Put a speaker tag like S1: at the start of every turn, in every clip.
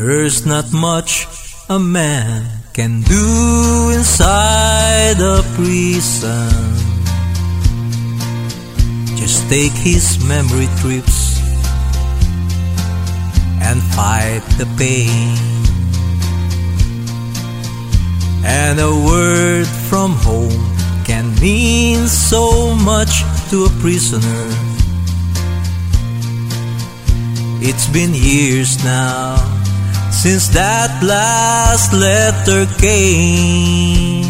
S1: There's not much a man can do inside a prison. Just take his memory trips and fight the pain. And a word from home can mean so much to a prisoner. It's been years now since that last letter came.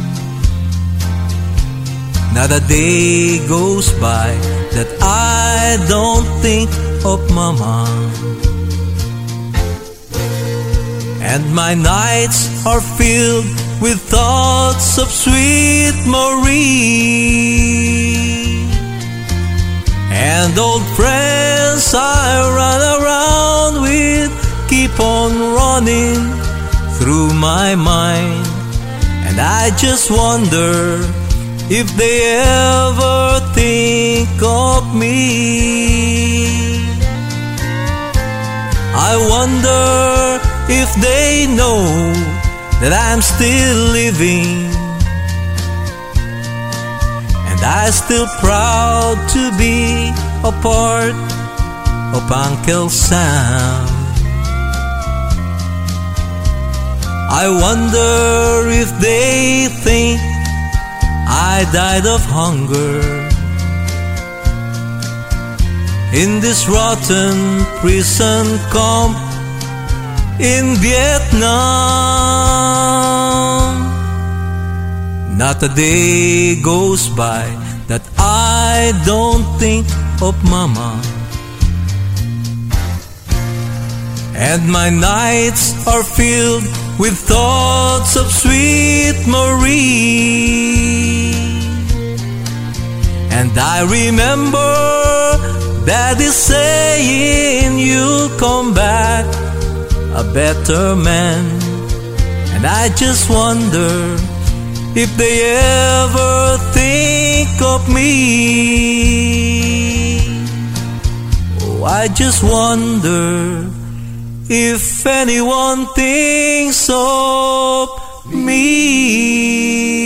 S1: Not a day goes by that I don't think of Mama. And my nights are filled with thoughts of sweet Marie. And old friends I run around with keep on running through my mind. And I just wonder if they ever think of me. I wonder if they know that I'm still living, and I'm still proud to be a part of Uncle Sam. I wonder if they think I died of hunger in this rotten prison camp in Vietnam. Not a day goes by that I don't think of Mama. And my nights are filled with thoughts of sweet Marie. And I remember Daddy saying you'll come back a better man. And I just wonder if they ever think of me. Oh, I just wonder if anyone thinks of me.